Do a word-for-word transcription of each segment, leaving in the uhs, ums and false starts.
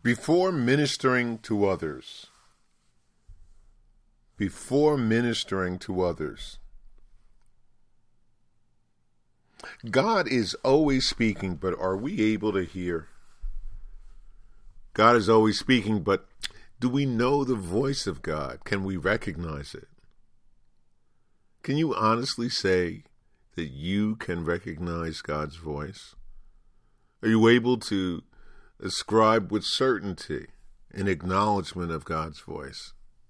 Before ministering to others, before ministering to others, God is always speaking, but are we able to hear? God is always speaking, but do we know the voice of God? Can we recognize it? Can you honestly say that you can recognize God's voice? Are you able to ascribe with certainty an acknowledgement of God's voice?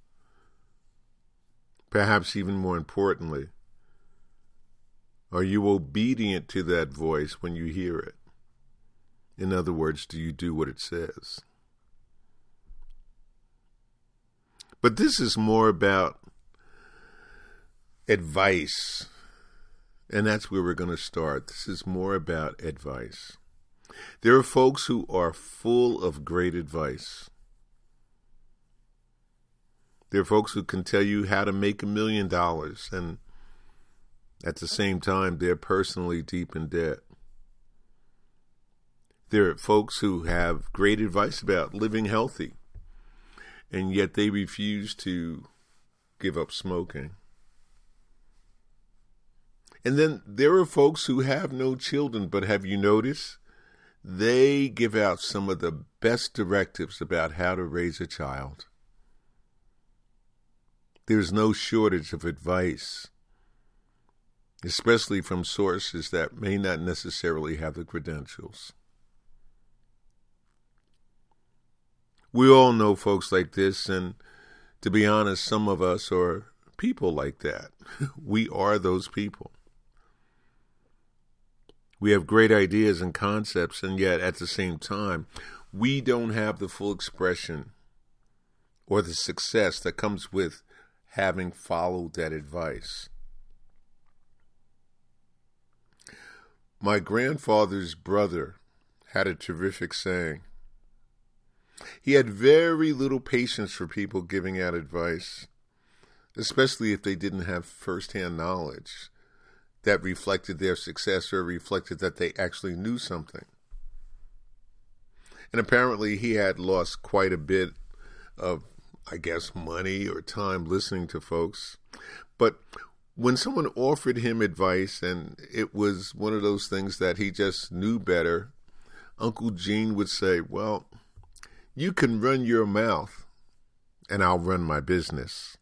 Perhaps even more importantly, are you obedient to that voice when you hear it? In other words, do you do what it says? But this is more about advice, and that's where we're going to start. This is more about advice. There are folks who are full of great advice. There are folks who can tell you how to make a million dollars, and at the same time, they're personally deep in debt. There are folks who have great advice about living healthy, and yet they refuse to give up smoking. And then there are folks who have no children, but have you noticed? They give out some of the best directives about how to raise a child. There's no shortage of advice, especially from sources that may not necessarily have the credentials. We all know folks like this, and to be honest, some of us are people like that. We are those people. We have great ideas and concepts, and yet at the same time, we don't have the full expression or the success that comes with having followed that advice. My grandfather's brother had a terrific saying. He had very little patience for people giving out advice, especially if they didn't have firsthand knowledge that reflected their success or reflected that they actually knew something. And apparently he had lost quite a bit of, I guess, money or time listening to folks. But when someone offered him advice and it was one of those things that he just knew better, Uncle Gene would say, well, you can run your mouth and I'll run my business.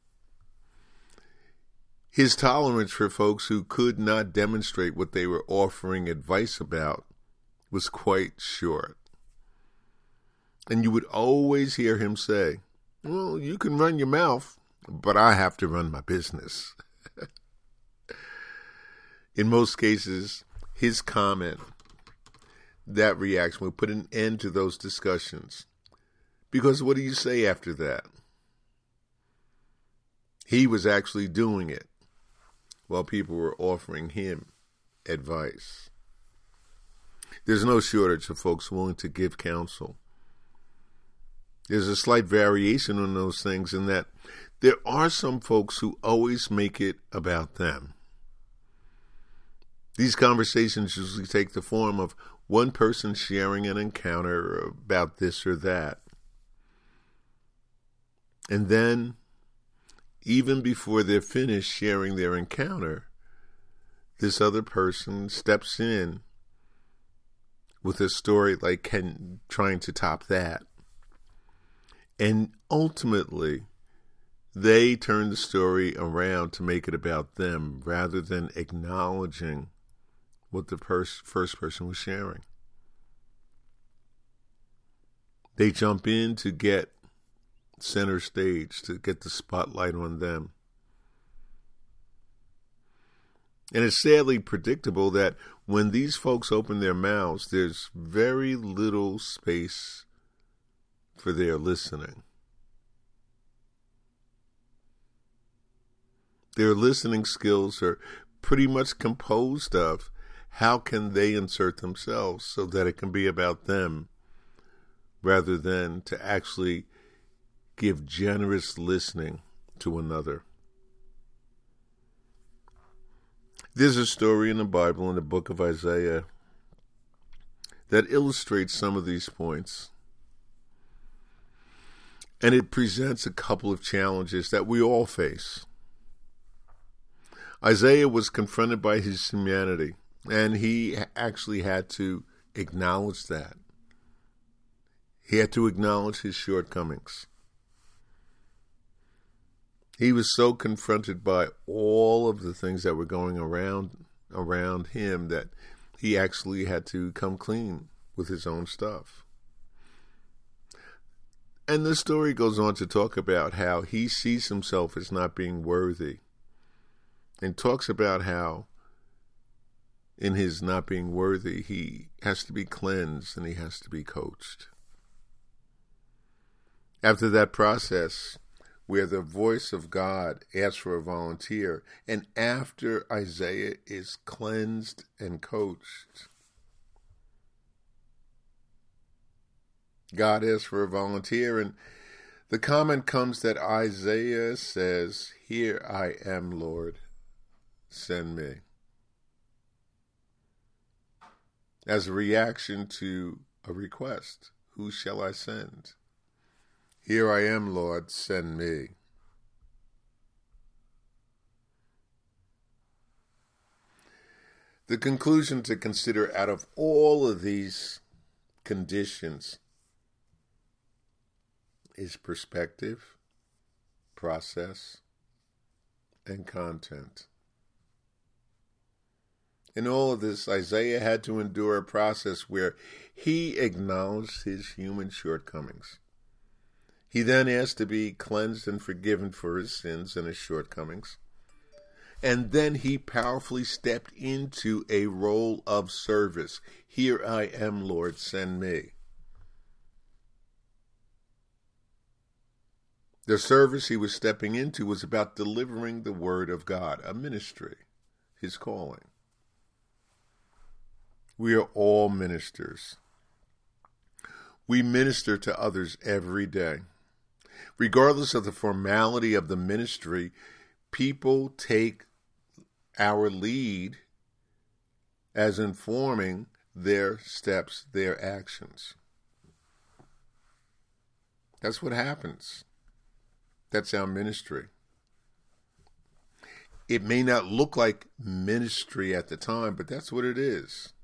His tolerance for folks who could not demonstrate what they were offering advice about was quite short. And you would always hear him say, well, you can run your mouth, but I have to run my business. In most cases, his comment, that reaction would put an end to those discussions. Because what do you say after that? He was actually doing it while people were offering him advice. There's no shortage of folks willing to give counsel. There's a slight variation on those things in that there are some folks who always make it about them. These conversations usually take the form of one person sharing an encounter about this or that. And then, even before they're finished sharing their encounter, this other person steps in with a story like can, trying to top that. And ultimately, they turn the story around to make it about them rather than acknowledging what the pers- first person was sharing. They jump in to get center stage, to get the spotlight on them. And it's sadly predictable that when these folks open their mouths, there's very little space for their listening. Their listening skills are pretty much composed of how can they insert themselves so that it can be about them rather than to actually give generous listening to another. There's a story in the Bible, in the book of Isaiah, that illustrates some of these points. And it presents a couple of challenges that we all face. Isaiah was confronted by his humanity, and he actually had to acknowledge that. He had to acknowledge his shortcomings. He was so confronted by all of the things that were going around around him that he actually had to come clean with his own stuff. And the story goes on to talk about how he sees himself as not being worthy, and talks about how in his not being worthy, he has to be cleansed and he has to be coached. After that process, where the voice of God asks for a volunteer, and after Isaiah is cleansed and coached, God asks for a volunteer, and the comment comes that Isaiah says, "Here I am, Lord, send me," as a reaction to a request. Who shall I send? Here I am, Lord, send me. The conclusion to consider out of all of these conditions is perspective, process, and content. In all of this, Isaiah had to endure a process where he acknowledged his human shortcomings. He then asked to be cleansed and forgiven for his sins and his shortcomings. And then he powerfully stepped into a role of service. Here I am, Lord, send me. The service he was stepping into was about delivering the word of God, a ministry, his calling. We are all ministers. We minister to others every day. Regardless of the formality of the ministry, people take our lead as informing their steps, their actions. That's what happens. That's our ministry. It may not look like ministry at the time, but that's what it is.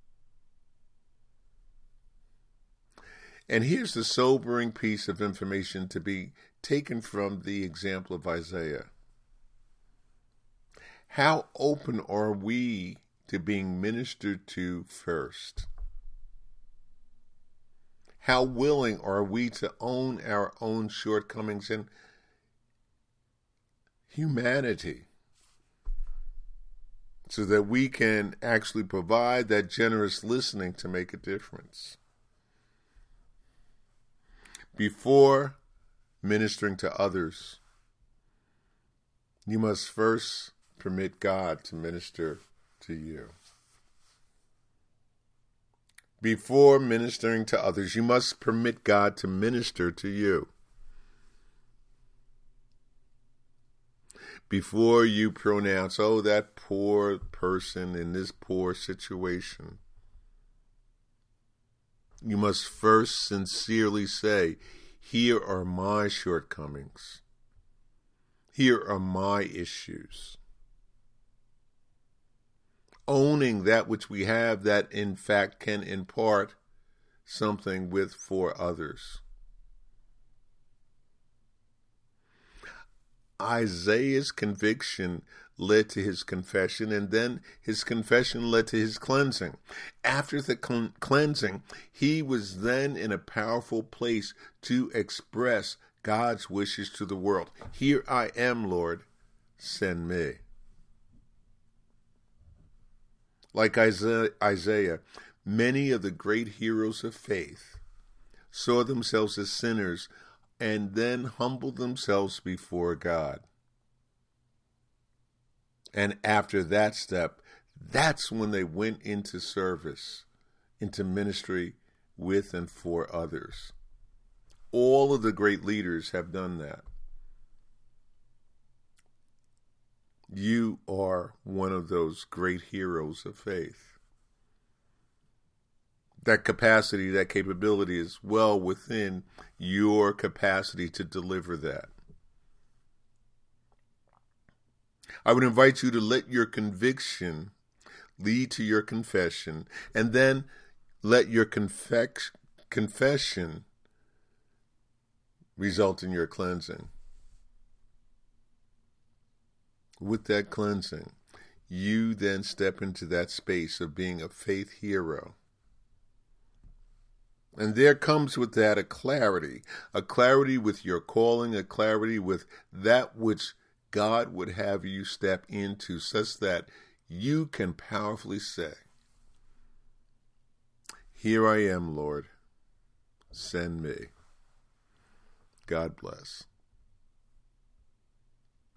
And here's the sobering piece of information to be taken from the example of Isaiah. How open are we to being ministered to first? How willing are we to own our own shortcomings and humanity so that we can actually provide that generous listening to make a difference? Before ministering to others, you must first permit God to minister to you. Before ministering to others, you must permit God to minister to you. Before you pronounce, oh, that poor person in this poor situation, you must first sincerely say, here are my shortcomings. Here are my issues. Owning that which we have that in fact can impart something with for others. Isaiah's conviction led to his confession, and then his confession led to his cleansing. After the cl- cleansing, he was then in a powerful place to express God's wishes to the world. Here I am, Lord, send me. Like Isaiah, Isaiah, many of the great heroes of faith saw themselves as sinners and then humbled themselves before God. And after that step, that's when they went into service, into ministry with and for others. All of the great leaders have done that. You are one of those great heroes of faith. that capacity, that capability is well within your capacity to deliver that. I would invite you to let your conviction lead to your confession, and then let your confec- confession result in your cleansing. With that cleansing, you then step into that space of being a faith hero. And there comes with that a clarity, a clarity with your calling, a clarity with that which God would have you step into, such that you can powerfully say, "Here I am, Lord. Send me." God bless.